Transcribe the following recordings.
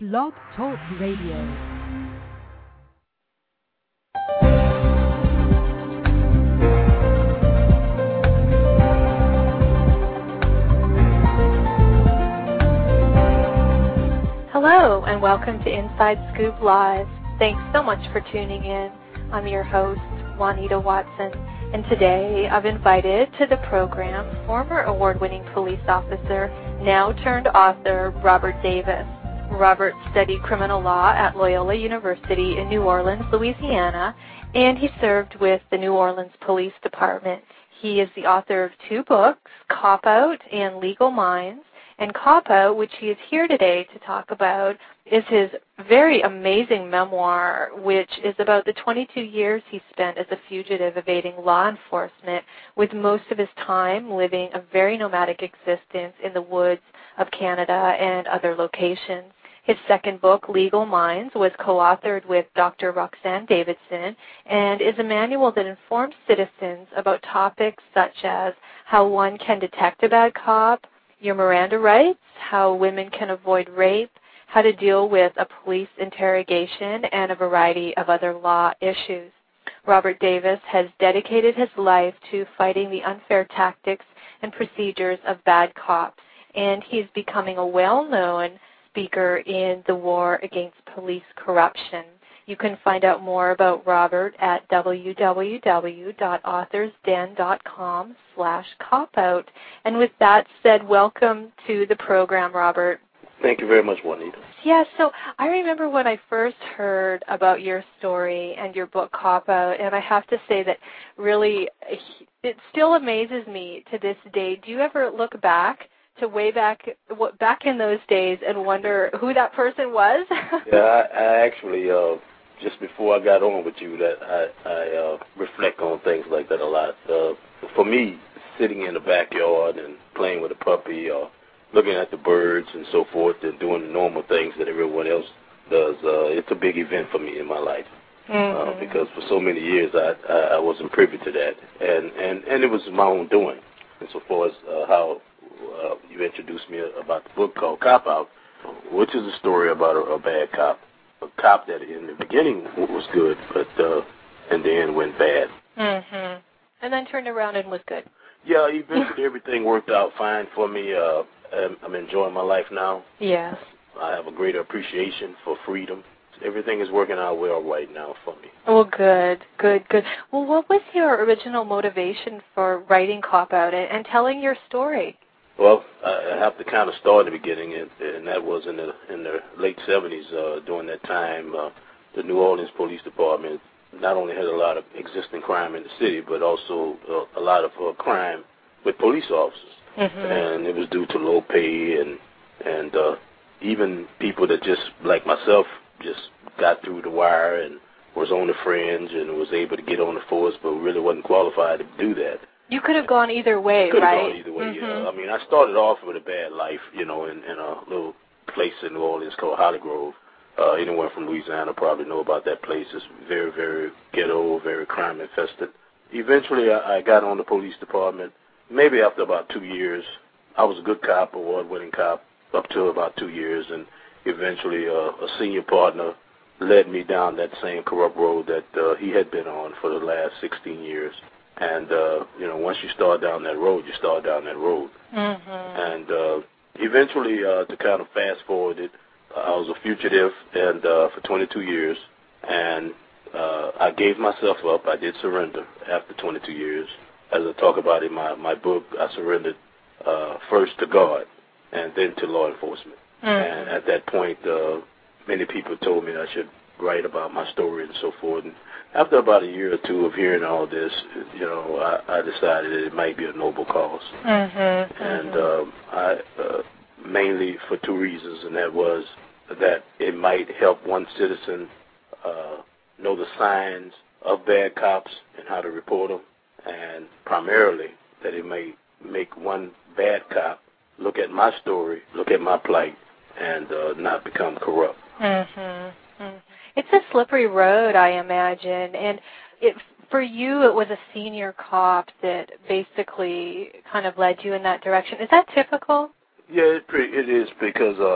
Blog Talk Radio. Hello, and welcome to Inside Scoop Live. Thanks so much for tuning in. I'm your host, Juanita Watson, and today I've invited to the program former award-winning police officer, now turned author, Robert Davis. Robert studied criminal law at Loyola University in New Orleans, Louisiana, and he served with the New Orleans Police Department. He is the author of 2 books, Cop Out and Legal Minds. And Cop Out, which he is here today to talk about, is his very amazing memoir, which is about the 22 years he spent as a fugitive evading law enforcement, with most of his time living a very nomadic existence in the woods of Canada and other locations. His second book, Legal Minds, was co-authored with Dr. Roxanne Davidson and is a manual that informs citizens about topics such as how one can detect a bad cop, your Miranda rights, how women can avoid rape, how to deal with a police interrogation, and a variety of other law issues. Robert Davis has dedicated his life to fighting the unfair tactics and procedures of bad cops, and he's becoming a well-known speaker in the war against police corruption. You can find out more about Robert at www.authorsden.com/copout. And with that said, welcome to the program, Robert. Thank you very much, Juanita. Yeah, so I remember when I first heard about your story and your book, Cop Out, and I have to say that really it still amazes me to this day. Do you ever look back to way back in those days and wonder who that person was? Yeah, I actually, just before I got on with you, that I reflect on things like that a lot. For me, sitting in the backyard and playing with a puppy or looking at the birds and so forth and doing the normal things that everyone else does, it's a big event for me in my life. Mm-hmm. Because for so many years I wasn't privy to that, and it was my own doing. And so far as how you introduced me about the book called Cop Out, which is a story about a bad cop. A cop that in the beginning was good, but in the end went bad. Mm-hmm. And then turned around and was good. Yeah, eventually everything worked out fine for me. I'm enjoying my life now. Yes. I have a greater appreciation for freedom. Everything is working out well right now for me. Well, good. Well, what was your original motivation for writing Cop Out and telling your story? Well, I have to kind of start at the beginning, and that was in the late 70s. During that time, the New Orleans Police Department not only had a lot of existing crime in the city, but also a lot of crime with police officers. Mm-hmm. And it was due to low pay and even people that just, like myself, just got through the wire and was on the fringe and was able to get on the force, but really wasn't qualified to do that. You could have gone either way, could right? Could have gone either way, mm-hmm. Yeah. I mean, I started off with a bad life, in a little place in New Orleans called Holly Grove. Anyone from Louisiana probably know about that place. It's very, very ghetto, very crime-infested. Eventually, I got on the police department. Maybe after about 2 years, I was a good cop, award-winning cop, up to about 2 years, and eventually a senior partner led me down that same corrupt road that he had been on for the last 16 years. And, once you start down that road, you start down that road. Mm-hmm. And eventually, to kind of fast forward it, I was a fugitive and for 22 years. And I gave myself up. I did surrender after 22 years. As I talk about in my book, I surrendered first to God and then to law enforcement. Mm-hmm. And at that point, many people told me I should write about my story and so forth. And after about a year or two of hearing all this, I decided that it might be a noble cause. Mm-hmm. And I mainly for 2 reasons, and that was that it might help one citizen know the signs of bad cops and how to report them, and primarily that it may make one bad cop look at my story, look at my plight, and not become corrupt. Mm-hmm. Mm-hmm. It's a slippery road, I imagine, and for you it was a senior cop that basically kind of led you in that direction. Is that typical? Yeah, it is because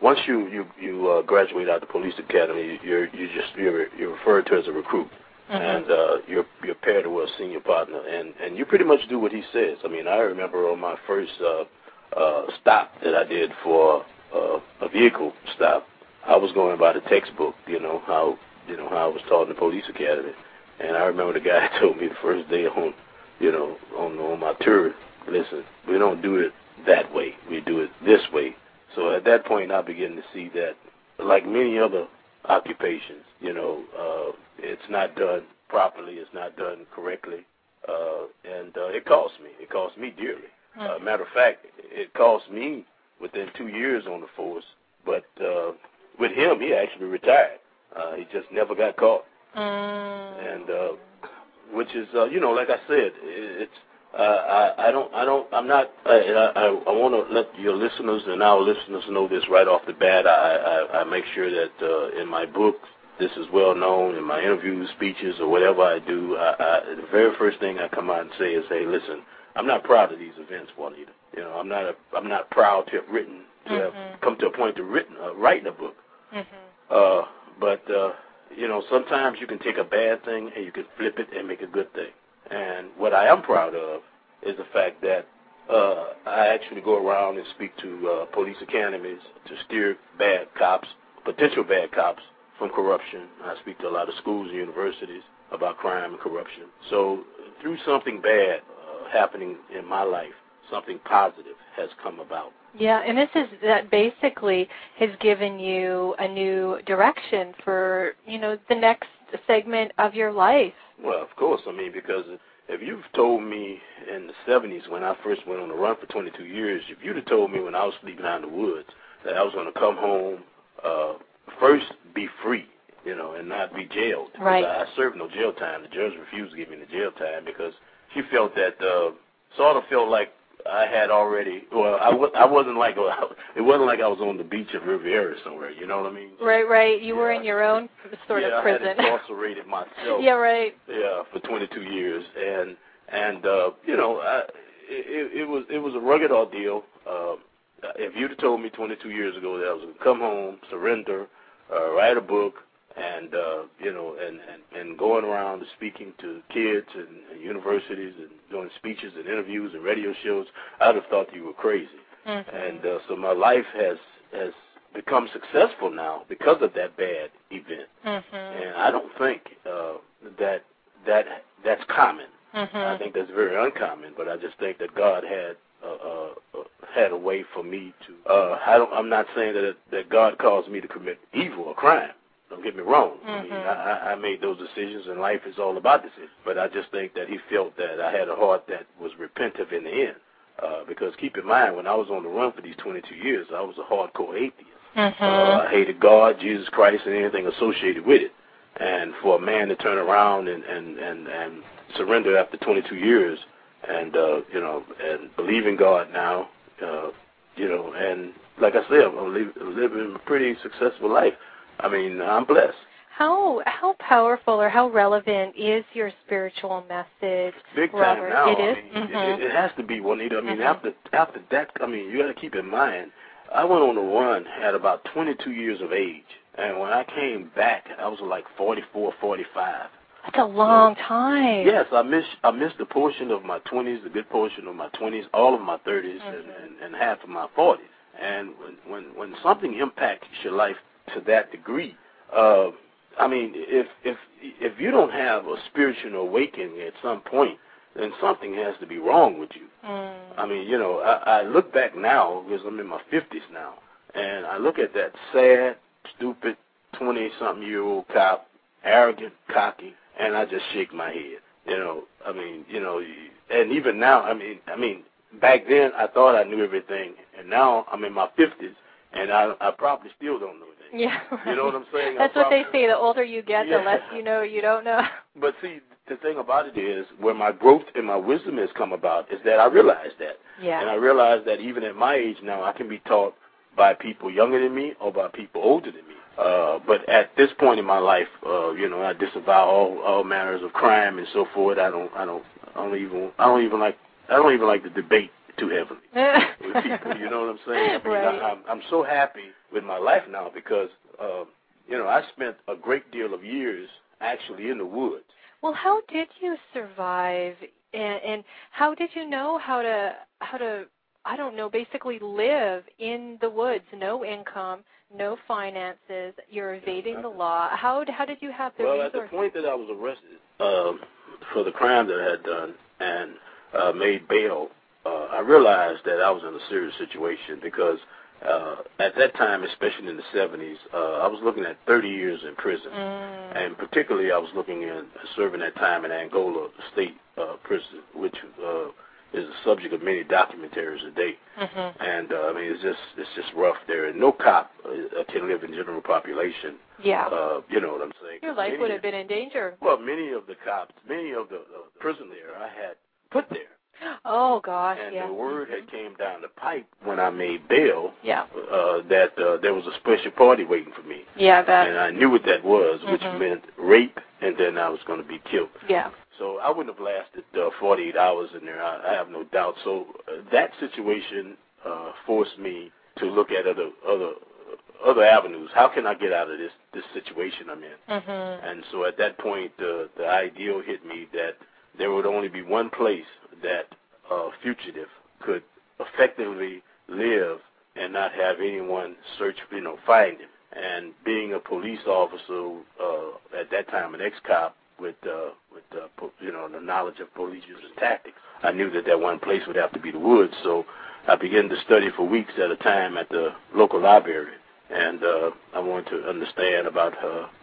once you graduate out of the police academy, you're referred to as a recruit, and you're paired with a senior partner, and you pretty much do what he says. I mean, I remember on my first stop that I did for a vehicle stop, I was going by the textbook, how I was taught in the police academy, and I remember the guy told me the first day on my tour, listen, we don't do it that way, we do it this way. So at that point, I began to see that, like many other occupations, it's not done properly, it's not done correctly, and it cost me. It cost me dearly. Matter of fact, it cost me within 2 years on the force, but with him, he actually retired. He just never got caught. And which is, like I said, it's I want to let your listeners and our listeners know this right off the bat. I make sure that in my book, this is well known, in my interviews, speeches, or whatever I do, the very first thing I come out and say is, hey, listen, I'm not proud of these events, Juanita. I'm not proud to have have come to a point to writing a book. But sometimes you can take a bad thing and you can flip it and make a good thing. And what I am proud of is the fact that I actually go around and speak to police academies to steer bad cops, potential bad cops, from corruption. I speak to a lot of schools and universities about crime and corruption. So through something bad happening in my life, something positive has come about. Yeah, and that basically has given you a new direction for, the next segment of your life. Well, of course. I mean, because if you've told me in the 70s when I first went on the run for 22 years, if you'd have told me when I was sleeping out in the woods that I was going to come home, first be free, and not be jailed. Right. I served no jail time. The judge refused to give me the jail time because she felt that, sort of felt like I had already, I wasn't like, it wasn't like I was on the beach of Riviera somewhere, you know what I mean? Right. You were in your own sort of prison. I had incarcerated myself. Yeah, right. Yeah, for 22 years. And it was a rugged ordeal. If you'd have told me 22 years ago that I was going to come home, surrender, write a book, and and going around and speaking to kids and universities and doing speeches and interviews and radio shows, I'd have thought you were crazy. And so my life has become successful now because of that bad event. And I don't think that's common. I think that's very uncommon. But I just think that God had a way for me to. I'm not saying that God caused me to commit evil or crime. Don't get me wrong. I mean, I made those decisions, and life is all about decisions. But I just think that he felt that I had a heart that was repentant in the end. Because keep in mind, when I was on the run for these 22 years, I was a hardcore atheist. I hated God, Jesus Christ, and anything associated with it. And for a man to turn around and surrender after 22 years, and and believe in God now, and like I said, I'm living a pretty successful life. I mean, I'm blessed. How powerful or how relevant is your spiritual message, Big time Robert? now. It is. It has to be, Juanita. I mean, after that, I mean, you got to keep in mind, I went on the run at about 22 years of age, and when I came back, I was like 44, 45. That's a long time. Yes, I missed a portion of my 20s, a good portion of my 20s, all of my 30s, and half of my 40s. And when something impacts your life to that degree, I mean, if you don't have a spiritual awakening at some point, then something has to be wrong with you. I mean, I look back now, because I'm in my 50s now, and I look at that sad, stupid, 20-something-year-old cop, arrogant, cocky, and I just shake my head. I mean, and even now, I mean, back then I thought I knew everything, and now I'm in my 50s, and I probably still don't know anything. Yeah, right. You know what I'm saying? That's what they say. The older you get, the less you know you don't know. But see, the thing about it is, where my growth and my wisdom has come about is that I realize that. Yeah. And I realize that even at my age now, I can be taught by people younger than me or by people older than me. But at this point in my life, I disavow all manners of crime and so forth. I don't even like to debate too heavily with people. You know what I'm saying? I mean, right. I'm so happy with my life now because, I spent a great deal of years actually in the woods. Well, how did you survive, and how did you know how to I don't know, basically live in the woods, no income, no finances, you're evading the law. How did you have the resources? At the point that I was arrested for the crime that I had done and made bail, I realized that I was in a serious situation because at that time, especially in the 70s, I was looking at 30 years in prison. And particularly I was looking at serving that time in Angola State Prison, which is the subject of many documentaries today. And I mean, it's just rough there. And no cop can live in general population. Yeah. You know what I'm saying? Your life would have been in danger. Well, many of the cops, many of the prison there I had put there. Oh, gosh, and yeah. the word had came down the pipe when I made bail that there was a special party waiting for me. Yeah, I bet. And I knew what that was, which meant rape, and then I was going to be killed. Yeah. So I wouldn't have lasted 48 hours in there, I have no doubt. So that situation forced me to look at other avenues. How can I get out of this situation I'm in? And so at that point, the ideal hit me that there would only be one place that a fugitive could effectively live and not have anyone search, find him. And being a police officer at that time, an ex-cop with the knowledge of police use and tactics, I knew that one place would have to be the woods. So I began to study for weeks at a time at the local library, and I wanted to understand about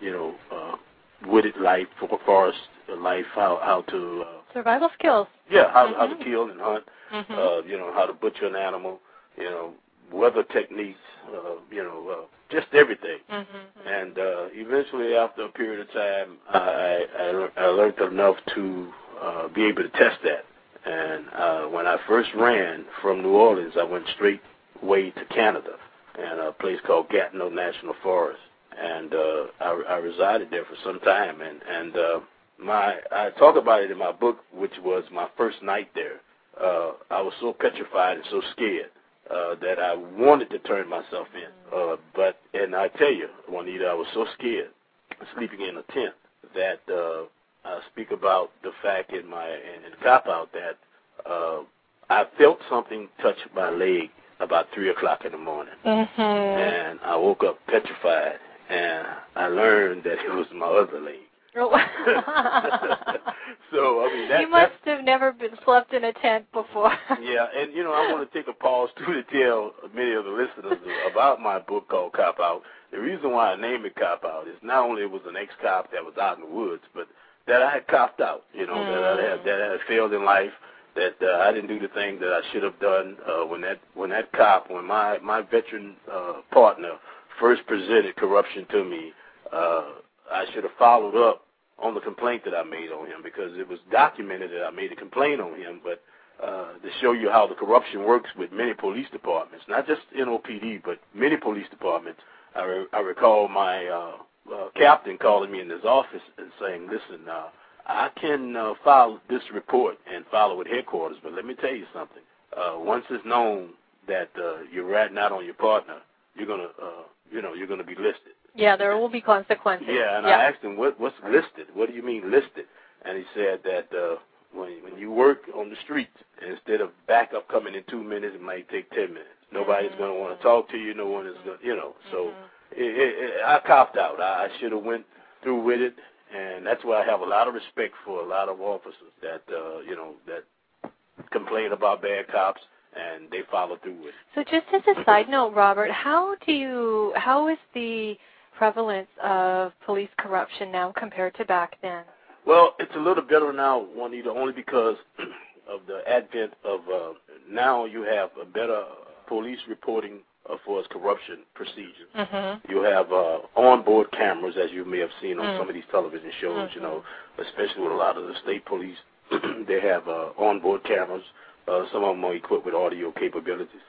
wooded life, forest life, how to survival skills. Yeah, how to kill and hunt. How to butcher an animal. Weather techniques. Just everything. And eventually, after a period of time, I learned enough to be able to test that. And when I first ran from New Orleans, I went straight way to Canada, and a place called Gatineau National Forest. And I resided there for some time, and I talk about it in my book, which was my first night there. I was so petrified and so scared that I wanted to turn myself in. And I tell you, Juanita, I was so scared, sleeping in a tent, that I speak about the fact in cop-out that I felt something touch my leg about 3 o'clock in the morning. And I woke up petrified, and I learned that it was my other leg. So, I mean, you must have never been slept in a tent before. Yeah, and, I want to take a pause, too, to tell many of the listeners about my book called Cop Out. The reason why I named it Cop Out is not only it was an ex-cop that was out in the woods, but that I had copped out, that I had failed in life, that I didn't do the thing that I should have done when my veteran partner first presented corruption to me. I should have followed up on the complaint that I made on him, because it was documented that I made a complaint on him, but to show you how the corruption works with many police departments, not just NOPD, but many police departments. I recall my captain calling me in his office and saying, listen, I can file this report and follow it headquarters, but let me tell you something. Once it's known that you're ratting out on your partner, you're gonna be listed. Yeah, there will be consequences. Yeah, and I asked him, what's listed? What do you mean listed? And he said that when you work on the streets, instead of backup coming in 2 minutes, it might take 10 minutes. Nobody's going to want to talk to you. No one is going to, So I copped out. I should have went through with it, and that's why I have a lot of respect for a lot of officers that, that complain about bad cops, and they follow through with it. So just as a side note, Robert, how is the prevalence of police corruption now compared to back then? Well, it's a little better now, Juanita, only because of the advent of now you have a better police reporting for its corruption procedures. You have onboard cameras, as you may have seen on some of these television shows, especially with a lot of the state police. They have onboard cameras. Some of them are equipped with audio capabilities.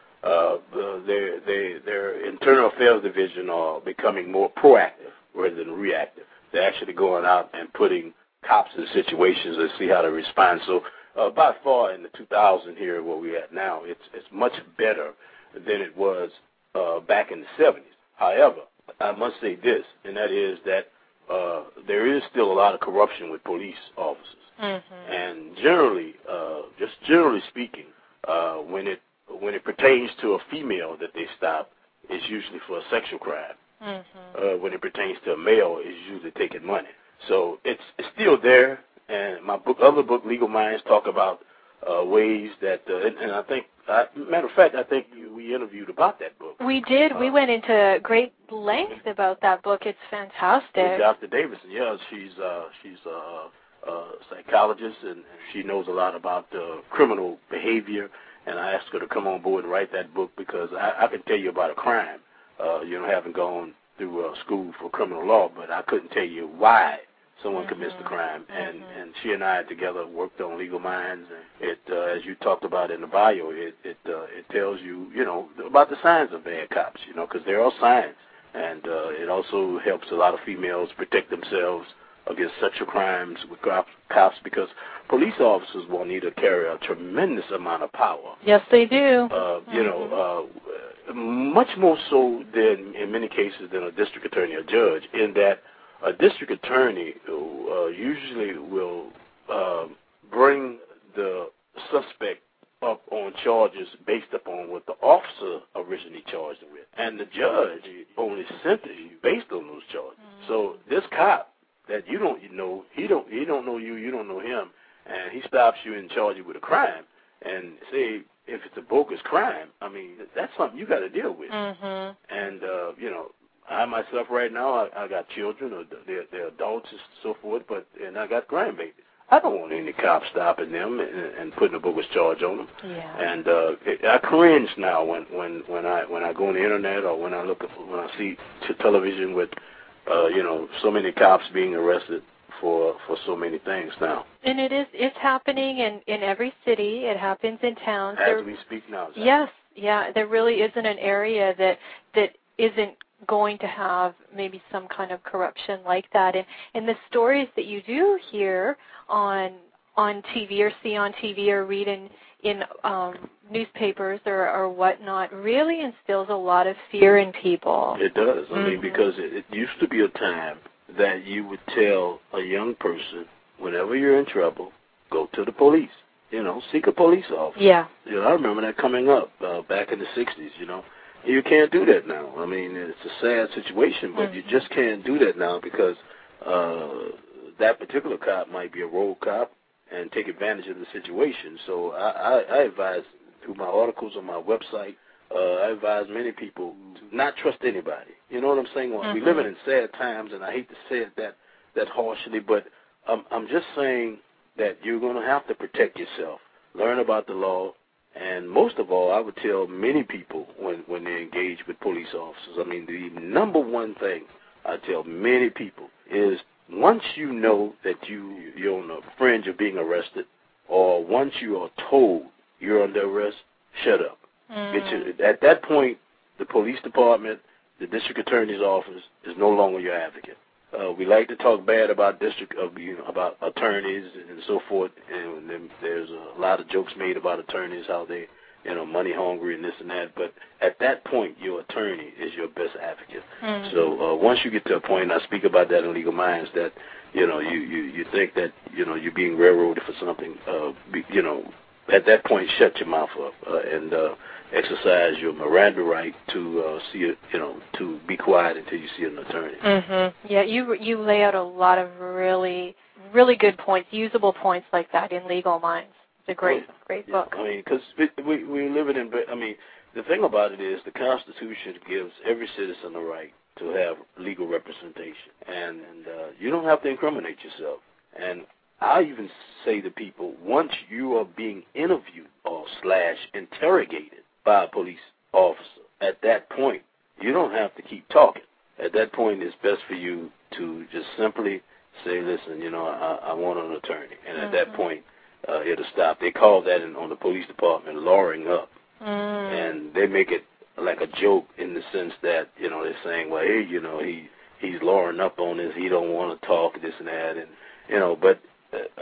Their internal affairs division are becoming more proactive rather than reactive. They're actually going out and putting cops in situations and see how they respond. So by far in the 2000 here where we're at now, it's much better than it was back in the 70s. However, I must say this, and that is that there is still a lot of corruption with police officers. Mm-hmm. And generally, just generally speaking, when it pertains to a female that they stop, it's usually for a sexual crime. Mm-hmm. When it pertains to a male, it's usually taking money. So it's still there. And my other book, Legal Minds, talk about ways that, and I think, matter of fact, I think we interviewed about that book. We did. We went into great length about that book. It's fantastic. Dr. Davidson, yeah, she's a psychologist, and she knows a lot about criminal behavior. And I asked her to come on board and write that book because I can tell you about a crime. Haven't gone through school for criminal law, but I couldn't tell you why someone commits the crime. And she and I together worked on Legal Minds. And it, as you talked about in the bio, it tells you, about the signs of bad cops, because there are signs. And it also helps a lot of females protect themselves against sexual crimes with cops because police officers will need to carry a tremendous amount of power. Yes, they do. Much more so than, in many cases, than a district attorney or judge, in that a district attorney usually will bring the suspect up on charges based upon what the officer originally charged him with, and the judge only sentence you based on those charges. Mm-hmm. So this cop that you don't know, he don't know you, you don't know him, and he stops you and charges you with a crime, and say if it's a bogus crime, I mean that's something you got to deal with. Mm-hmm. And I myself right now, I got children, or they're adults and so forth, and I got grandbabies. I don't want any cops stopping them and putting a bogus charge on them. Yeah. And I cringe now when I go on the internet or when I see television with so many cops being arrested for so many things now. And it's happening in every city. It happens in towns. As we speak now. Yes, yeah. There really isn't an area that isn't going to have maybe some kind of corruption like that. And the stories that you do hear on TV or see on TV or read in newspapers or whatnot really instills a lot of fear in people. It does. I mean, because it used to be a time that you would tell a young person, whenever you're in trouble, go to the police. Seek a police officer. Yeah. I remember that coming up back in the 60s, You can't do that now. I mean, it's a sad situation, but you just can't do that now because that particular cop might be a rogue cop and take advantage of the situation. So I advise, through my articles on my website, I advise many people to not trust anybody. You know what I'm saying? Well, we're living in sad times, and I hate to say it that harshly, but I'm just saying that you're going to have to protect yourself, learn about the law. And most of all, I would tell many people when they engage with police officers, I mean, the number one thing I tell many people is once you know that you're on the fringe of being arrested, or once you are told you're under arrest, shut up. At that point, the police department, the district attorney's office is no longer your advocate. We like to talk bad about about attorneys and so forth, and then there's a lot of jokes made about attorneys, how they, money hungry and this and that. But at that point, your attorney is your best advocate. Mm-hmm. So once you get to a point, and I speak about that in Legal Minds, that you think that you're being railroaded for something, at that point, shut your mouth up and exercise your Miranda right to see it, to be quiet until you see an attorney. Mm-hmm. Yeah, you lay out a lot of really, really good points, usable points like that in Legal Minds. It's a great book. I mean, because we live in, the thing about it is the Constitution gives every citizen the right to have legal representation, and you don't have to incriminate yourself. And I even say to people, once you are being interviewed or /interrogated by a police officer, at that point, you don't have to keep talking. At that point, it's best for you to just simply say, listen, I want an attorney. And at that point, it'll stop. They call that on the police department lawering up. And they make it like a joke in the sense that, they're saying, well, hey, he's lawering up on this. He don't want to talk, this and that. And, but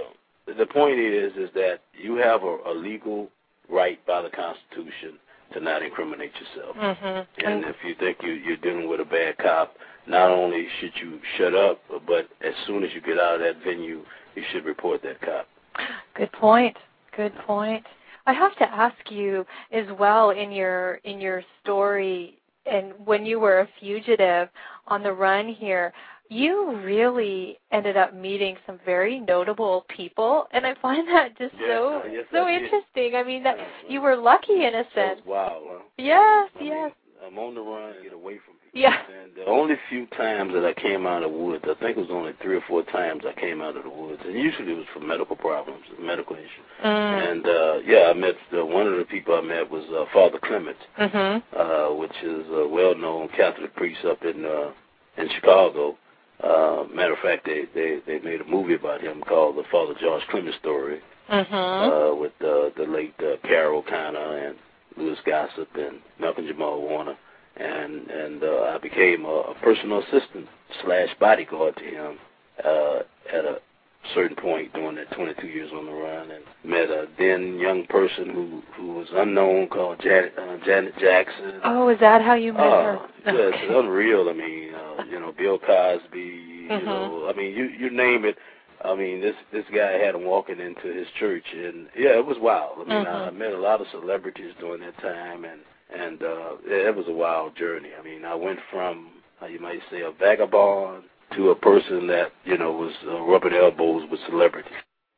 the point is that you have a legal right by the Constitution to not incriminate yourself. Mm-hmm. And if you think you're dealing with a bad cop, not only should you shut up, but as soon as you get out of that venue, you should report that cop. Good point. Good point. I have to ask you as well, in your story, and when you were a fugitive on the run here, you really ended up meeting some very notable people, and I find that just so interesting. I mean, that you were lucky in a sense. That was wild, huh? Yes, I mean, I'm on the run to get away from people. Yeah. And the only few times that I came out of the woods, I think it was only 3 or 4 times I came out of the woods, and usually it was for medical problems, medical issues. And I met one of the people I met was Father Clement, which is a well-known Catholic priest up in Chicago. Matter of fact, they made a movie about him called The Father George Clement Story, with the late Carol Connor and Louis Gossett and Malcolm Jamal Warner, and I became a personal assistant / bodyguard to him at a certain point during that 22 years on the run, and met a then young person who was unknown called Janet Jackson. Oh, is that how you met her? Yes, it's unreal. I mean, Bill Cosby. I mean, you name it. I mean, this guy had him walking into his church, and it was wild. I mean, I met a lot of celebrities during that time, and it was a wild journey. I mean, I went from, you might say, a vagabond to a person that, was rubbing elbows with celebrities.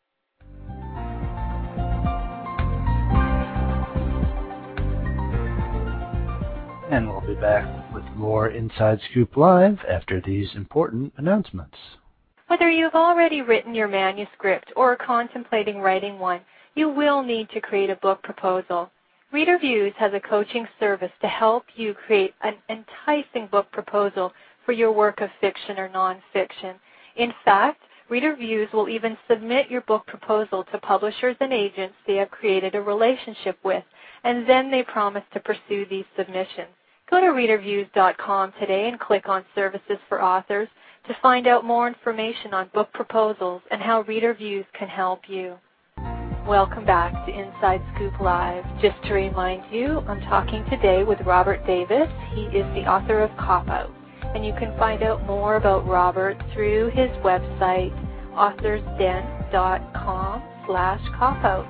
And we'll be back with more Inside Scoop Live after these important announcements. Whether you've already written your manuscript or are contemplating writing one, you will need to create a book proposal. ReaderViews has a coaching service to help you create an enticing book proposal for your work of fiction or nonfiction. In fact, ReaderViews will even submit your book proposal to publishers and agents they have created a relationship with, and then they promise to pursue these submissions. Go to readerviews.com today and click on Services for Authors to find out more information on book proposals and how ReaderViews can help you. Welcome back to Inside Scoop Live. Just to remind you, I'm talking today with Robert Davis. He is the author of Cop Out, and you can find out more about Robert through his website, authorsden.com/copout.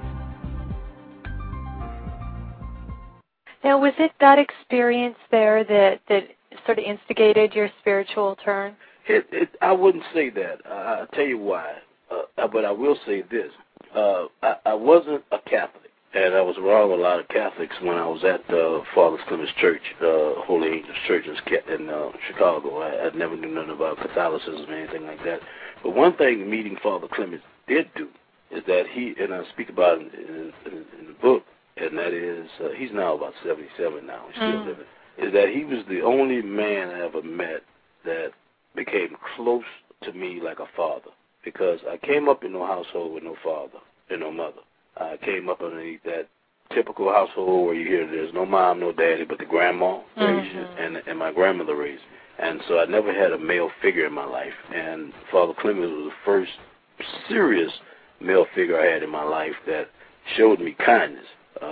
Now, was it that experience there that sort of instigated your spiritual turn? I wouldn't say that. I'll tell you why. But I will say this. I wasn't a Catholic, and I was around a lot of Catholics when I was at Father Clement's Church, Holy Angels Church in Chicago. I never knew nothing about Catholicism or anything like that. But one thing meeting Father Clement did do is that he, and I speak about it in the book, and that is, he's now about 77 now, he's still living, is that he was the only man I ever met that became close to me like a father. Because I came up in no household with no father and no mother. I came up underneath that typical household where you hear there's no mom, no daddy, but the grandma raised you, and my grandmother raised me. And so I never had a male figure in my life. And Father Clement was the first serious male figure I had in my life that showed me kindness.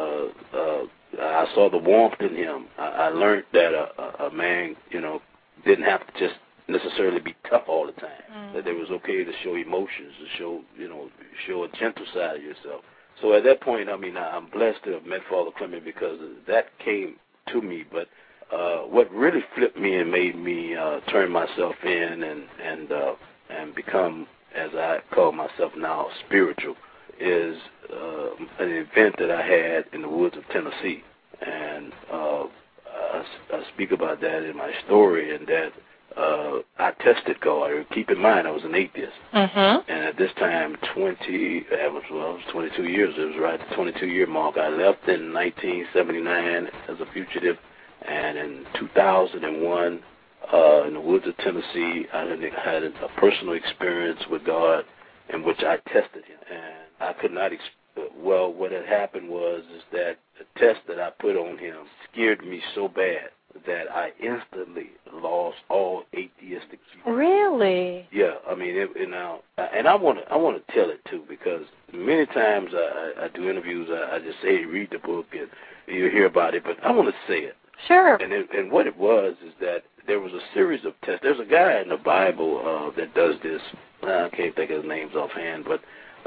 I saw the warmth in him. I learned that a man, didn't have to just necessarily be tough all the time. That it was okay to show emotions, to show a gentle side of yourself. So at that point, I'm blessed to have met Father Clement because that came to me. But what really flipped me and made me turn myself in and become, as I call myself now, spiritual, is an event that I had in the woods of Tennessee. And I speak about that in my story, and that I tested God. Keep in mind, I was an atheist. And at this time, I was 22 years. It was right at the 22-year mark. I left in 1979 as a fugitive, and in 2001, in the woods of Tennessee, I had a personal experience with God in which I tested Him. And I could not what had happened was that the test that I put on Him scared me so bad that I instantly lost all atheistic views. Really? Yeah, I mean, and I want to tell it too, because many times I do interviews. I just say read the book and you hear about it, but I want to say it. Sure. And what it was is that there was a series of tests. There's a guy in the Bible that does this. I can't think of his names offhand, but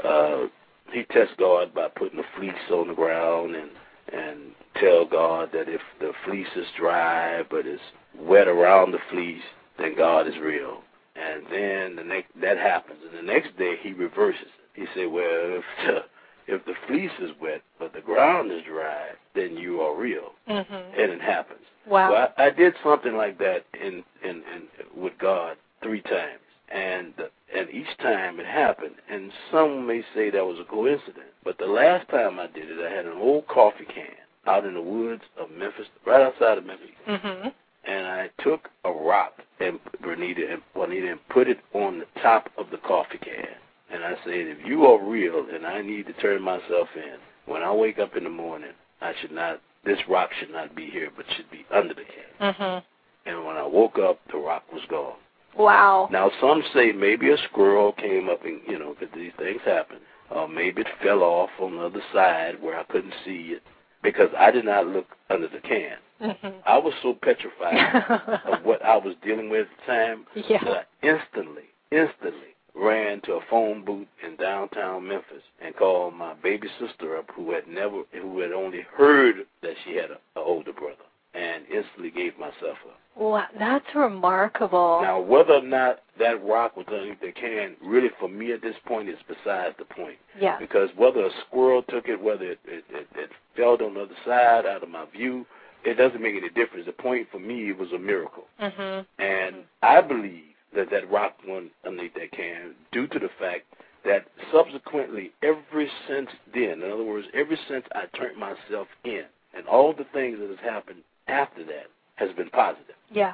he tests God by putting a fleece on the ground and tell God that if the fleece is dry but it's wet around the fleece, then God is real. And then that happens, and the next day he reverses it. He said, well, if the fleece is wet but the ground is dry, then you are real. Mm-hmm. And it happens. Wow. Well, I did something like that in with God 3 times, and each time it happened. And some may say that was a coincidence, but the last time I did it, I had an old coffee can out in the woods of Memphis, right outside of Memphis. Mm-hmm. And I took a rock and Juanita and put it on the top of the coffee can. And I said, if you are real and I need to turn myself in, when I wake up in the morning, this rock should not be here, but should be under the can. Mm-hmm. And when I woke up, the rock was gone. Wow. Now, some say maybe a squirrel came up and, because these things happen. Maybe it fell off on the other side where I couldn't see it, because I did not look under the can. Mm-hmm. I was so petrified of what I was dealing with at the time that I instantly ran to a phone booth in downtown Memphis and called my baby sister up, who had only heard that she had an older brother, and instantly gave myself up. Wow, that's remarkable. Now, whether or not that rock was underneath the can, really for me at this point is besides the point. Yeah. Because whether a squirrel took it, whether it fell on the other side out of my view, it doesn't make any difference. The point for me, it was a miracle. Mm-hmm. And I believe that rock went underneath that can due to the fact that subsequently, ever since then, in other words, ever since I turned myself in, and all the things that has happened after that has been positive. Yeah.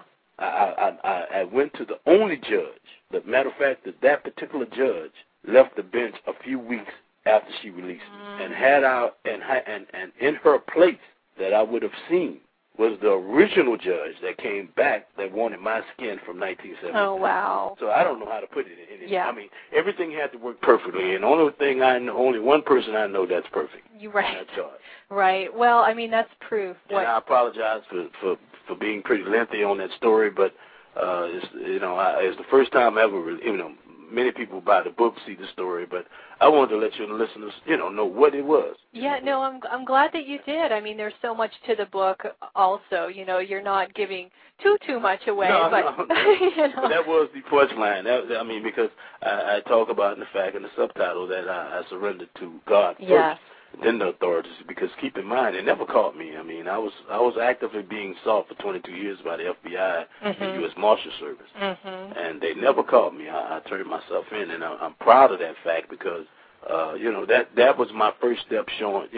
I went to the only judge. The matter of fact, that particular judge left the bench a few weeks after she released me, and had and in her place that I would have seen was the original judge that came back that wanted my skin from 1970. Oh, wow. So I don't know how to put it in. Yeah. I mean, everything had to work perfectly, and only one person I know that's perfect. You're right. That's God. Right. Well, I mean, that's proof. And I apologize for being pretty lengthy on that story, but it's the first time ever. Many people buy the book, see the story, but I wanted to let you listeners, know what it was. Yeah, no, I'm glad that you did. I mean, there's so much to the book also. You're not giving too much away. No. But That was the punchline. Because I talk about in the fact in the subtitle that I surrendered to God first, then the authorities. Because keep in mind, they never caught me. I mean, I was actively being sought for 22 years by the FBI and U.S. Marshal Service, and they never caught me. I turned myself in, and I'm proud of that fact because that was my first step showing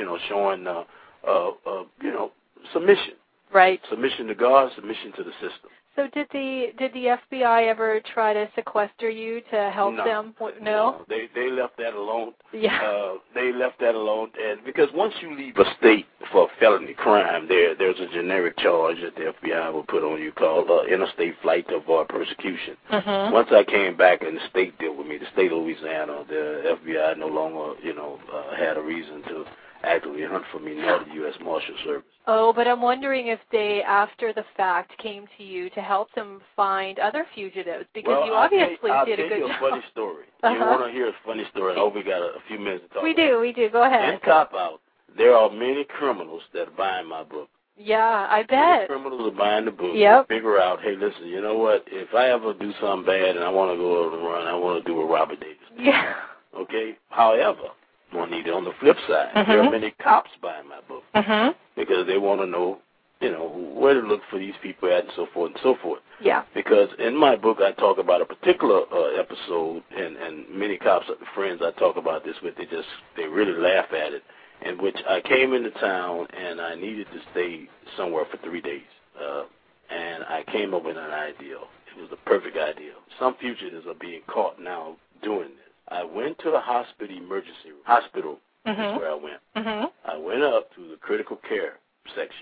submission. Right. Submission to God, submission to the system. So did the FBI ever try to sequester you to help them? No. They left that alone. Yeah. They left that alone, and because once you leave a state for a felony crime, there's a generic charge that the FBI will put on you called interstate flight to avoid persecution. Mm-hmm. Once I came back and the state dealt with me, the state of Louisiana, the FBI no longer had a reason to actively hunt for me, nor the U.S. Marshal Service. Oh, but I'm wondering if they, after the fact, came to you to help them find other fugitives, because you obviously did a good job. I'll tell you a funny story. You want to hear a funny story? I hope we got a few minutes to talk about it. We do. Go ahead. In Cop Out, there are many criminals that are buying my book. Yeah, I bet. Many criminals are buying the book. Yep. Figure out, hey, listen, you know what? If I ever do something bad and I want to go on the run, I want to do what Robert Davis did. Yeah. Okay? However, Juanita, on the flip side, there are many cops buying my book because they want to know, where to look for these people at and so forth and so forth. Yeah. Because in my book, I talk about a particular episode, and many cops, friends I talk about this with, they really laugh at it, in which I came into town and I needed to stay somewhere for 3 days. And I came up with an ideal. It was the perfect ideal. Some fugitives are being caught now doing this. I went to the hospital emergency room. Hospital is where I went. I went up to the critical care section, and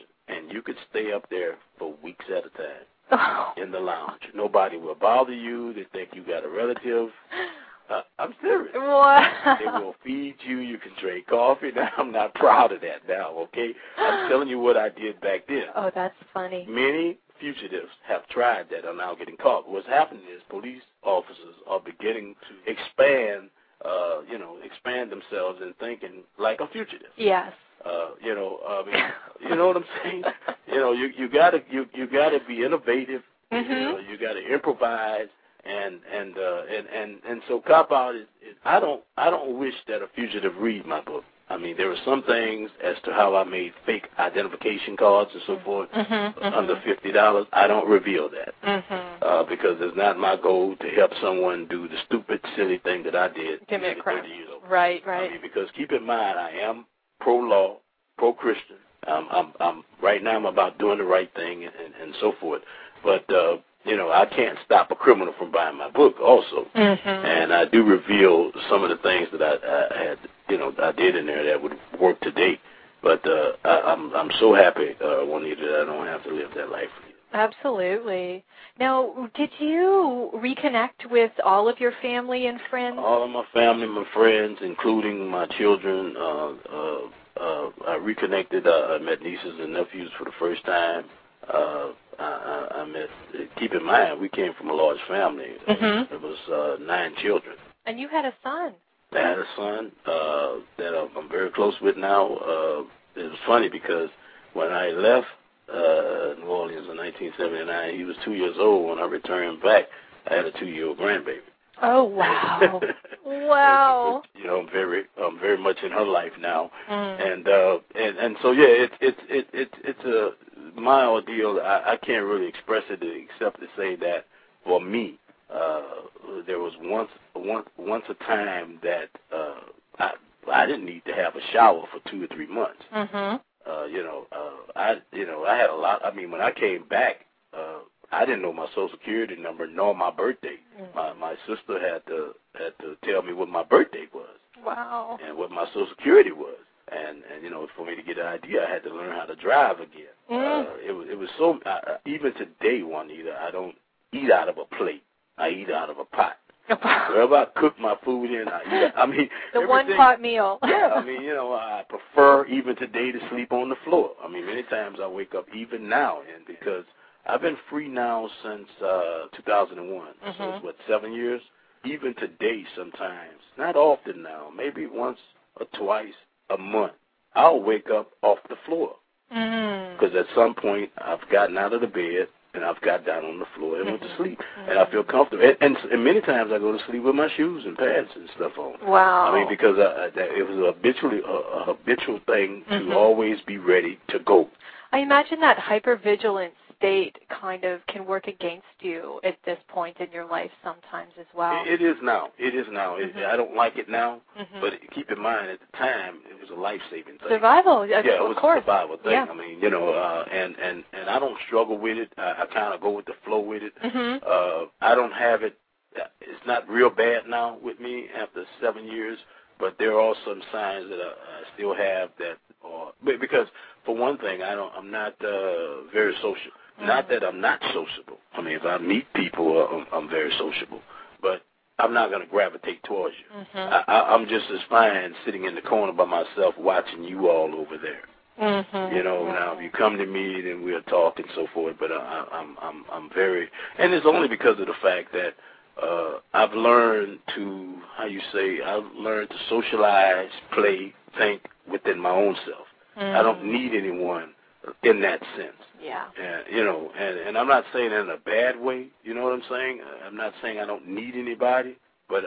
and you could stay up there for weeks at a time in the lounge. Nobody will bother you. They think you got a relative. I'm serious. What? They will feed you. You can drink coffee. Now, I'm not proud of that now, okay? I'm telling you what I did back then. Oh, that's funny. Many fugitives have tried that are now getting caught. What's happening is police officers are beginning to expand themselves and thinking like a fugitive. Yes. You know what I'm saying? You gotta be innovative. Mm-hmm. You gotta improvise. And so cop out is I don't wish that a fugitive read my book. I mean, there are some things as to how I made fake identification cards and so forth under $50. I don't reveal that because it's not my goal to help someone do the stupid, silly thing that I did. Commit crime. 30 years old. Right. I mean, because keep in mind, I am pro-law, pro-Christian. I'm right now. I'm about doing the right thing and so forth. But I can't stop a criminal from buying my book also. And I do reveal some of the things that I had, I did in there that would work today. But I'm so happy, Juanita, that I don't have to live that life. Absolutely. Now, did you reconnect with all of your family and friends? All of my family, my friends, including my children. I reconnected. I met nieces and nephews for the first time. I met, keep in mind, we came from a large family. It was 9 children. And you had a son. I had a son that I'm very close with now. It was funny because when I left New Orleans in 1979, he was 2 years old. When I returned back, I had a 2-year-old grandbaby. Oh, wow. Wow. I'm very much in her life now. And so yeah, it's a my ordeal. I can't really express it except to say that for me, there was once a time that I didn't need to have a shower for 2 or 3 months. I had a lot. I mean, when I came back, I didn't know my Social Security number nor my birthday. My sister had to tell me what my birthday was. Wow. And what my Social Security was. And for me to get an idea, I had to learn how to drive again. It was so. Even today, Juanita, I don't eat out of a plate. I eat out of a pot. Wherever I cook my food in, I eat. I mean, the one-pot meal. Yeah, I mean, I prefer even today to sleep on the floor. I mean, many times I wake up even now, and because I've been free now since 2001. So it's 7 years. Even today, sometimes, not often now, maybe once or twice a month, I'll wake up off the floor. Because at some point, I've gotten out of the bed, and I've got down on the floor and went to sleep. And I feel comfortable. And many times I go to sleep with my shoes and pants and stuff on. Wow. I mean, because it was a habitual thing to always be ready to go. I imagine that hypervigilant state kind of can work against you at this point in your life sometimes as well. It is now. I don't like it now, but keep in mind at the time it was a life-saving thing. Survival, yeah, it was course. A survival thing. Yeah. I mean, and I don't struggle with it. I kind of go with the flow with it. I don't have it. It's not real bad now with me after 7 years, but there are some signs that I still have that. Because for one thing, I'm not very social. Not that I'm not sociable. I mean, if I meet people, I'm very sociable. But I'm not going to gravitate towards you. I'm just as fine sitting in the corner by myself watching you all over there. Now if you come to me, then we'll talk and so forth. But I'm very, and it's only because of the fact that I've learned to, I've learned to socialize, play, think within my own self. I don't need anyone in that sense. Yeah. And I'm not saying it in a bad way. You know what I'm saying? I'm not saying I don't need anybody, but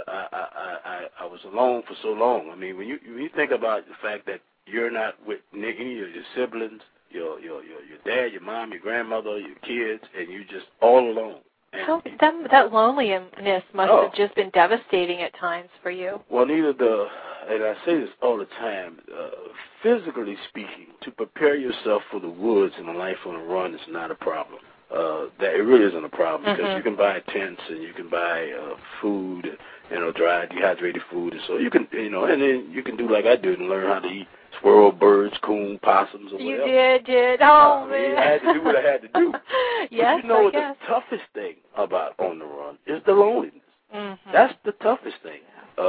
I was alone for so long. I mean, when you think about the fact that you're not with any of your siblings, your dad, your mom, your grandmother, your kids, and you're just all alone. That loneliness must have just been devastating at times for you. Well, and I say this all the time, physically speaking, to prepare yourself for the woods and a life on the run is not a problem. That it really isn't a problem because you can buy tents and you can buy food, dry, dehydrated food, and so you can, and then you can do like I do and learn how to eat squirrel, birds, coon, possums, or whatever. You did. Oh, man. I had to do what I had to do. Yes, but you know, I guess. the toughest thing about On the Run is the loneliness. Mm-hmm. That's the toughest thing.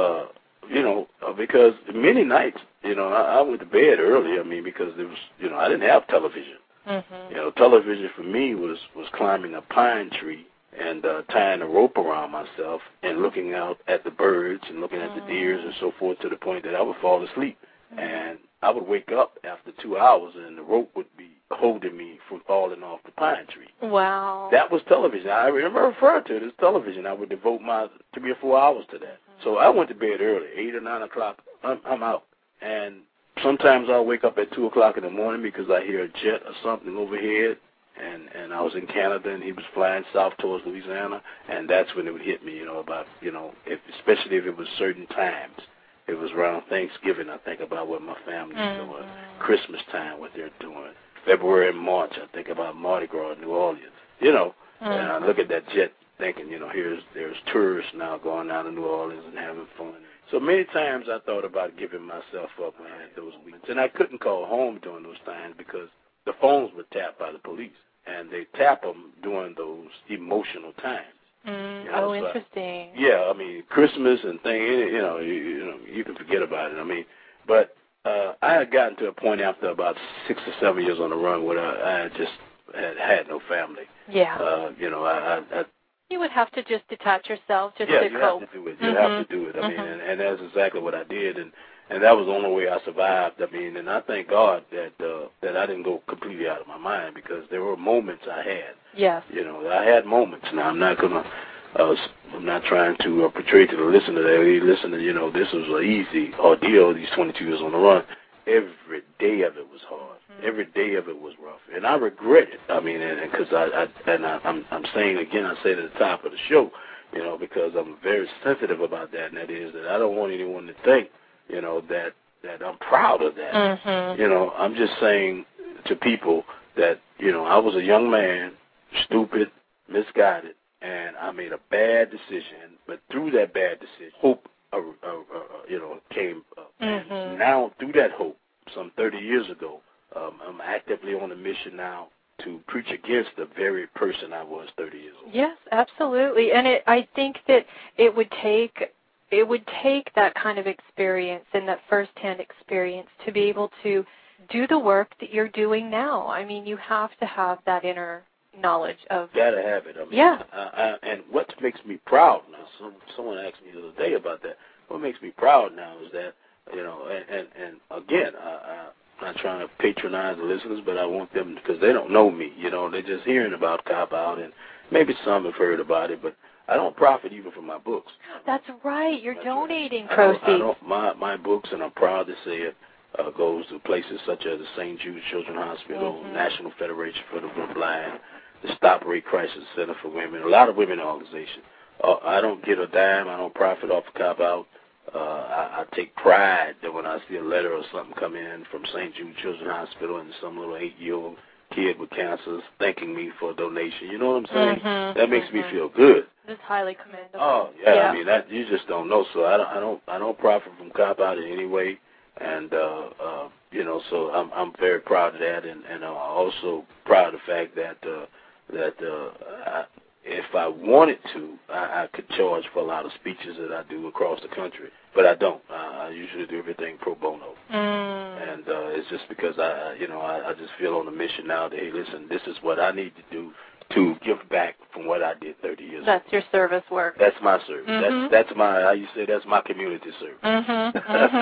Because many nights, I went to bed early. I mean, because there was, I didn't have television. Mm-hmm. Television for me was climbing a pine tree and tying a rope around myself and looking out at the birds and looking at the deers and so forth, to the point that I would fall asleep. And I would wake up after 2 hours and the rope would be holding me from falling off the pine tree. Wow. That was television. I remember referring to it as television. I would devote my 3 or 4 hours to that. So I went to bed early, 8 or 9 o'clock. I'm out. And sometimes I'll wake up at 2 o'clock in the morning because I hear a jet or something overhead. And I was in Canada, and he was flying south towards Louisiana, and that's when it would hit me, especially if it was certain times. It was around Thanksgiving, I think about what my family's doing. Christmas time, what they're doing. February and March, I think about Mardi Gras in New Orleans. And I look at that jet thinking, there's tourists now going down to New Orleans and having fun. So many times I thought about giving myself up when I had those weeks. And I couldn't call home during those times because the phones were tapped by the police, and they tap them during those emotional times. So interesting. Yeah, I mean, Christmas and things, you can forget about it. I mean, but I had gotten to a point after about 6 or 7 years on the run where I just had no family. Yeah. You would have to just detach yourself just to cope. Yeah, you have to do it. You have to do it. I mean, and that's exactly what I did, and that was the only way I survived. I mean, and I thank God that I didn't go completely out of my mind, because there were moments I had. Yes. I had moments. Now, I'm not trying to portray to the listener that, hey, listen, this was an easy ordeal, these 22 years on the run. Every day of it was hard. Every day of it was rough, and I regret it. I mean, because I'm saying again, I said at the top of the show, because I'm very sensitive about that, and that is that I don't want anyone to think, that I'm proud of that. I'm just saying to people that, I was a young man, stupid, misguided, and I made a bad decision. But through that bad decision, hope, came up. And now, through that hope, some 30 years ago, I'm actively on a mission now to preach against the very person I was 30 years old. Yes, absolutely. And I think that it would take that kind of experience and that firsthand experience to be able to do the work that you're doing now. I mean, you have to have that inner knowledge of. Gotta have it. I mean, yeah. And what makes me proud now? Someone asked me the other day about that. What makes me proud now is that, and again, I'm not trying to patronize the listeners, but I want them, because they don't know me. They're just hearing about Cop Out, and maybe some have heard about it, but I don't profit even from my books. That's right. You're That's donating right. proceeds. My books, and I'm proud to say it, goes to places such as the St. Jude Children's Hospital, National Federation for the Blind, the Stop Rape Crisis Center for Women, a lot of women organizations. I don't get a dime. I don't profit off of Cop Out. I take pride that when I see a letter or something come in from St. Jude Children's Hospital and some little 8-year-old kid with cancer thanking me for a donation. You know what I'm saying? That makes me feel good. It's highly commendable. Oh yeah, I mean that you just don't know. So I don't profit from Cop Out in any way, and so I'm very proud of that, and I'm also proud of the fact that if I wanted to, I could charge for a lot of speeches that I do across the country, but I don't. I usually do everything pro bono, and it's just because I just feel on a mission now that, hey, listen, this is what I need to do to give back from what I did 30 years ago. That's your service work. That's my service. That's my, how you say, that's my community service.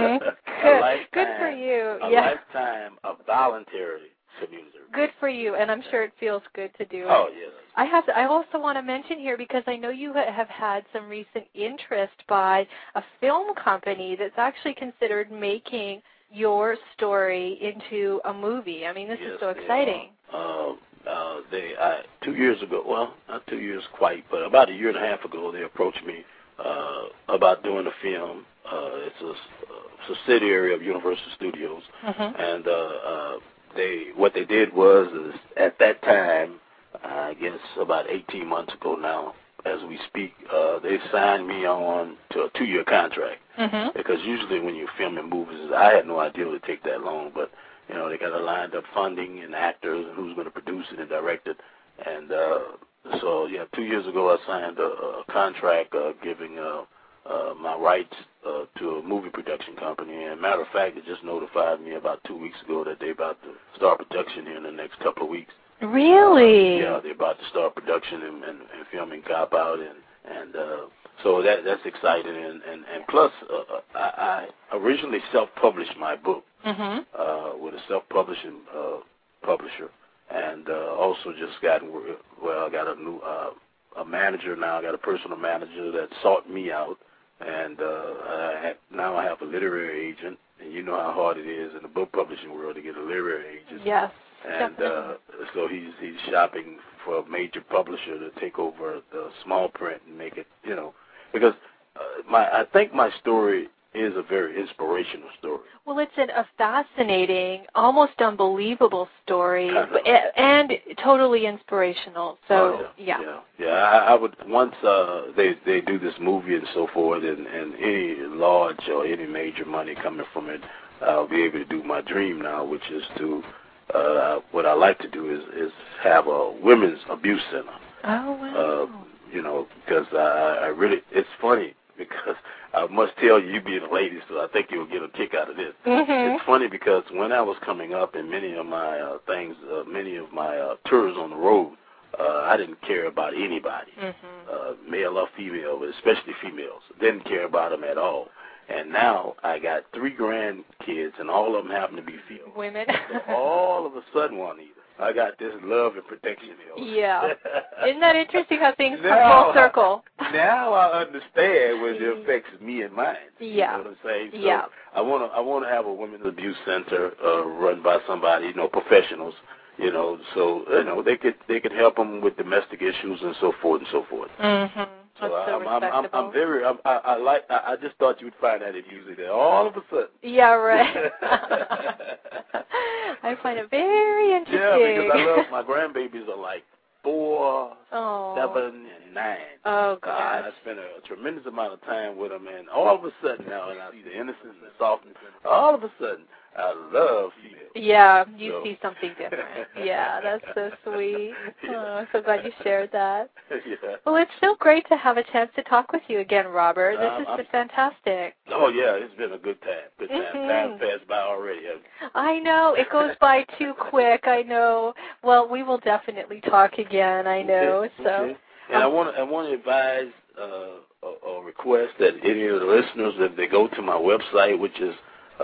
Good for you. A lifetime of voluntary community service. Good for you, and I'm sure it feels good to do it. Oh, yes. I also want to mention here, because I know you have had some recent interest by a film company that's actually considered making your story into a movie. I mean, this is so exciting. 2 years ago, well, not 2 years quite, but about a year and a half ago, they approached me about doing a film. It's a subsidiary of Universal Studios, and what they did was, at that time, I guess about 18 months ago now, as we speak. They signed me on to a 2-year contract because usually when you're filming movies, I had no idea it would take that long, but they got to line up funding and actors and who's going to produce it and direct it, and so 2 years ago I signed a contract giving my rights to a movie production company. And matter of fact, they just notified me about 2 weeks ago that they're about to start production here in the next couple of weeks. Really? Yeah, they're about to start production and filming Cop Out, and so that's exciting. And plus, I originally self-published my book with a self-publishing publisher, and also just I got a new a manager now. I got a personal manager that sought me out, and now I have a literary agent. And you know how hard it is in the book publishing world to get a literary agent. Yes. And so he's shopping for a major publisher to take over the small print and make it, because I think my story is a very inspirational story. Well, it's a fascinating, almost unbelievable story, and totally inspirational. So, I would, once they do this movie and so forth, and any large or any major money coming from it, I'll be able to do my dream now, which is to, what I like to do is have a women's abuse center. Oh, wow. Because I really, it's funny because I must tell you being a lady, so I think you'll get a kick out of this. It's funny because when I was coming up in many of my many of my tours on the road, I didn't care about anybody, male or female, but especially females. Didn't care about them at all. And now I got 3 grandkids, and all of them happen to be female. Women. So all of a sudden, Juanita, I got this love and protection. Yeah. Isn't that interesting how things come full circle? Now I understand when it affects me and mine. Yeah. You know what I'm saying? So yeah. I want to have a women's abuse center run by somebody, professionals, so they could help them with domestic issues and so forth and so forth. So I just thought you would find that amusing there all of a sudden. Yeah, right. I find it very interesting. Yeah, because I love my grandbabies are like 4, 7, and 9. Oh, God. And I spent a tremendous amount of time with them, and all of a sudden now, and I see the innocence and the softness, all of a sudden, I love females. Yeah, you see something different. Yeah, that's so sweet. Oh, I'm so glad you shared that. Yeah. Well, it's so great to have a chance to talk with you again, Robert. This has been fantastic. Oh, yeah, it's been a good time. Good time. Time passed by already. I know. It goes by too quick, I know. Well, we will definitely talk again, I know. Okay. So. Okay. And I want to advise or request that any of the listeners, if they go to my website, which is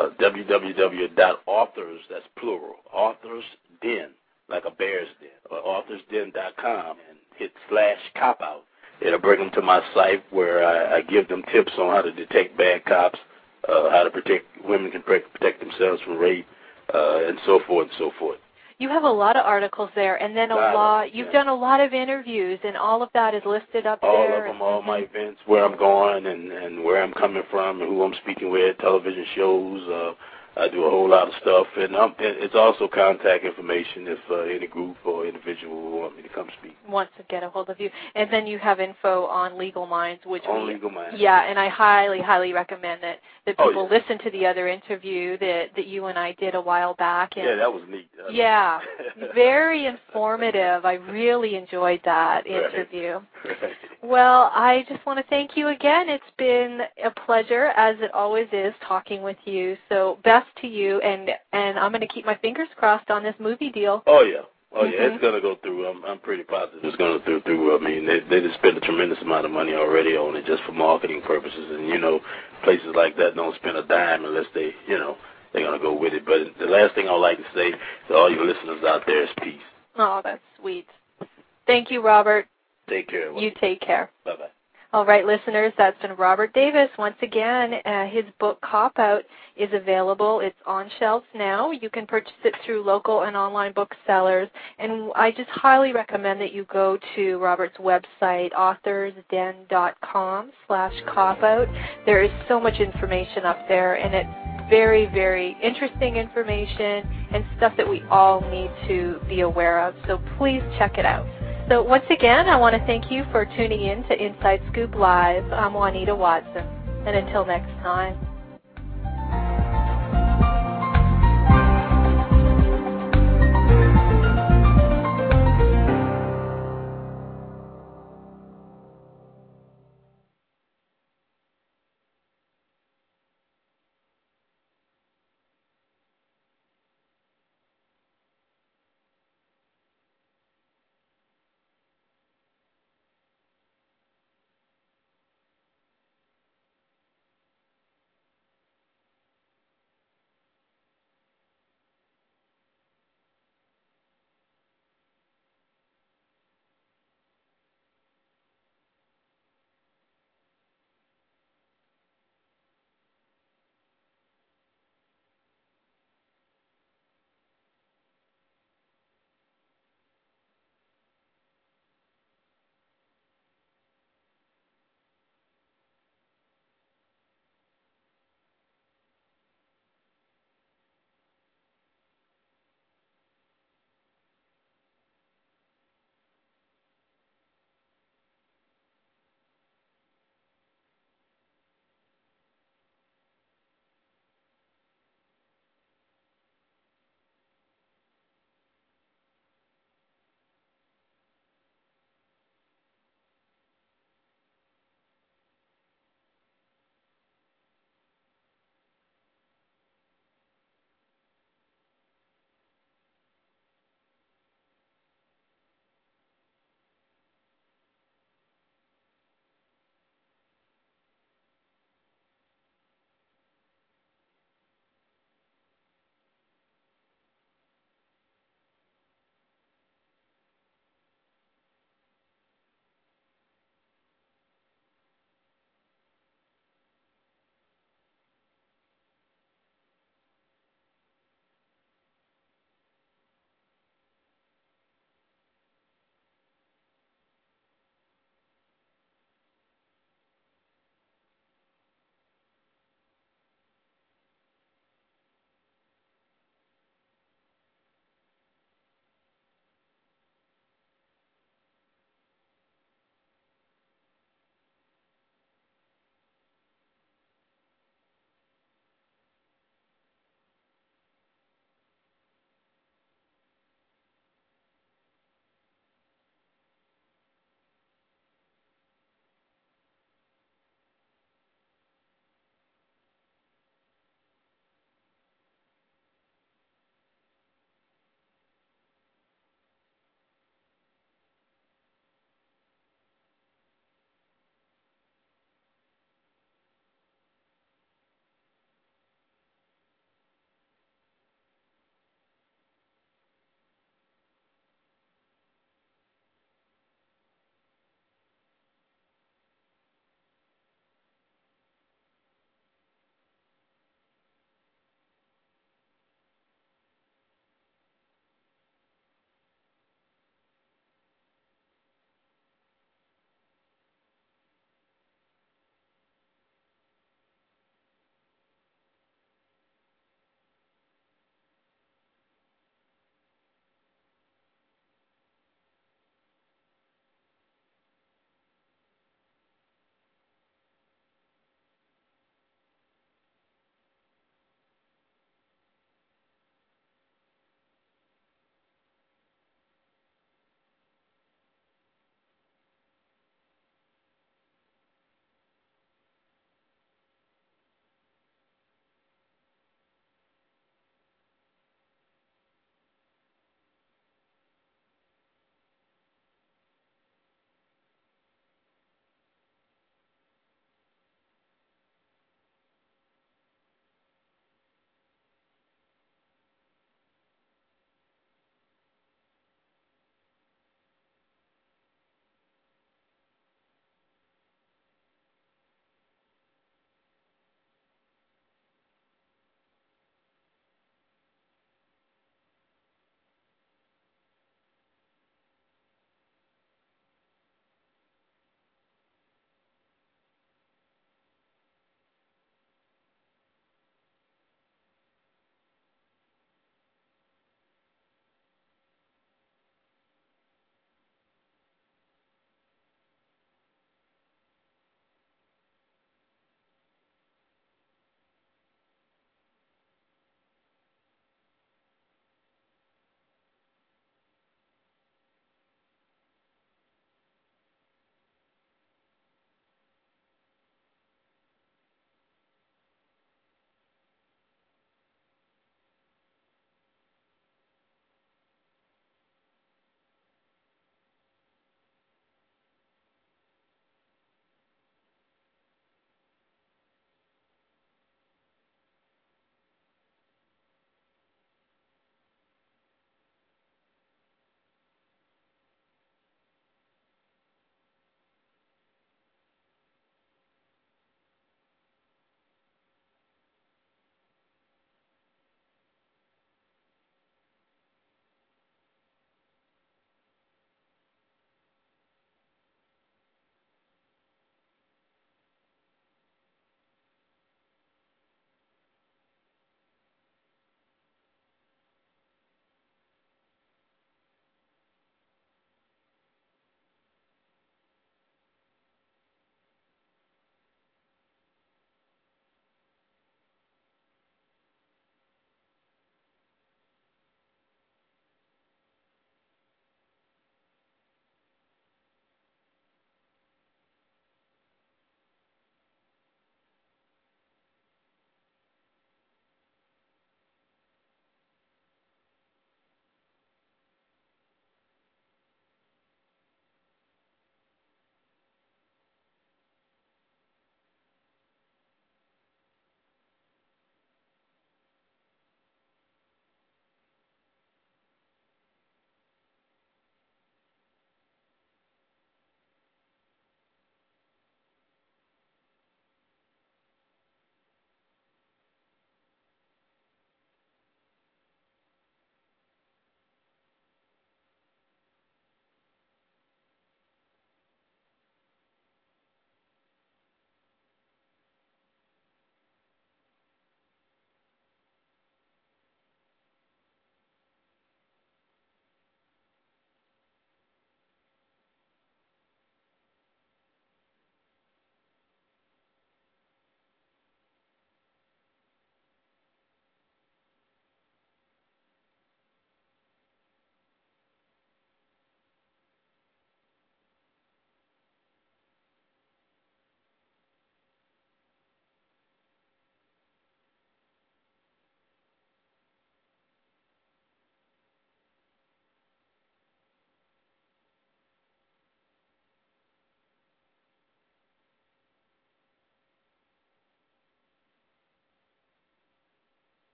www.authors, that's plural, Authors Den, like a bear's den, or authorsden.com, and hit /cop-out. It'll bring them to my site where I give them tips on how to detect bad cops, how to women can protect themselves from rape, and so forth and so forth. You have a lot of articles there, and then you've done a lot of interviews, and all of that is listed up there. All of them, all my events, where I'm going and where I'm coming from and who I'm speaking with, television shows. I do a whole lot of stuff, and it's also contact information if any group or individual will want me to come speak. Wants to get a hold of you. And then you have info on Legal Minds, Legal Minds. Yeah, and I highly, highly recommend that people listen to the other interview that you and I did a while back. And that was neat. Yeah, very informative. I really enjoyed that interview. Right. Well, I just want to thank you again. It's been a pleasure, as it always is, talking with you. So best to you, and I'm going to keep my fingers crossed on this movie deal. Oh, yeah. It's going to go through. I'm pretty positive it's going to go through. I mean, they just spent a tremendous amount of money already on it just for marketing purposes, and, places like that don't spend a dime unless they're going to go with it. But the last thing I'd like to say to all your listeners out there is peace. Oh, that's sweet. Thank you, Robert. Take care. You take care. Bye-bye. All right, listeners, that's been Robert Davis. Once again, his book, Cop Out, is available. It's on shelves now. You can purchase it through local and online booksellers. And I just highly recommend that you go to Robert's website, authorsden.com/copout. There is so much information up there, and it's very, very interesting information and stuff that we all need to be aware of. So please check it out. So once again, I want to thank you for tuning in to Inside Scoop Live. I'm Juanita Watson. And until next time.